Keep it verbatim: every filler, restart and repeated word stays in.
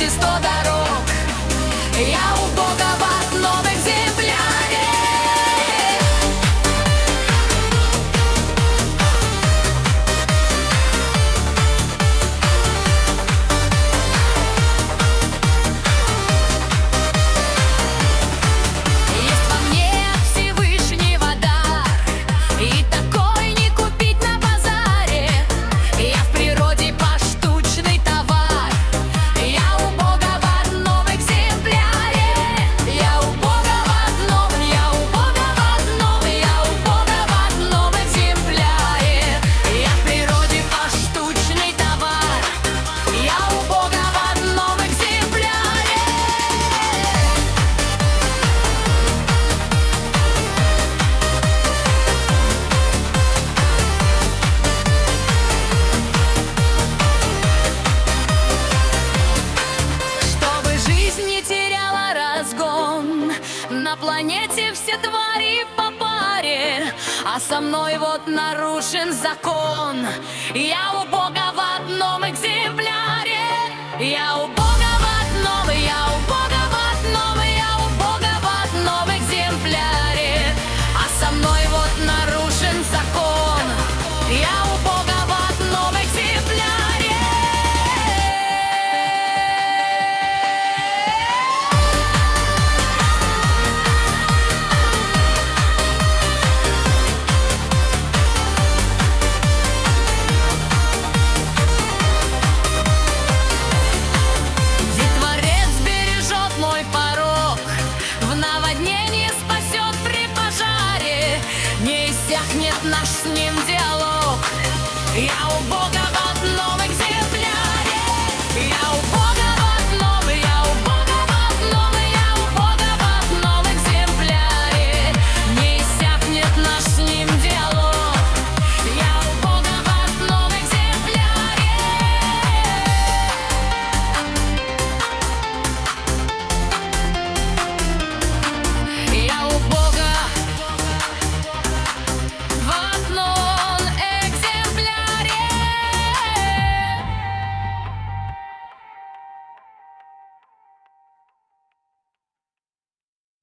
свете сто дорог. Я у Бога в одном экземпляре. Есть во мне от Всевышнего дар, и такой не купить на базаре. Я в природе поштучный товар. Я у Бога в одном экземпляре. Я у Бога в одном, я у Бога в одном, я у Бога в одном экземпляре. Я в природе поштучный товар. Я у Бога в одном экземпляре. Чтобы жизнь не теряла разгон, на планете все твари по паре, а со мной вот нарушен закон. Я у Бога в одном экземпляре. Я у Бога в одном, я у Бога в одном, я у Бога в одном экземпляре, а со мной вот нарушен закон. Я у Бога в одном экземпляре. Ведь Творец бережет мой порог, в наводнении спасет при пожаре, не иссякнет наш с ним диалог. Я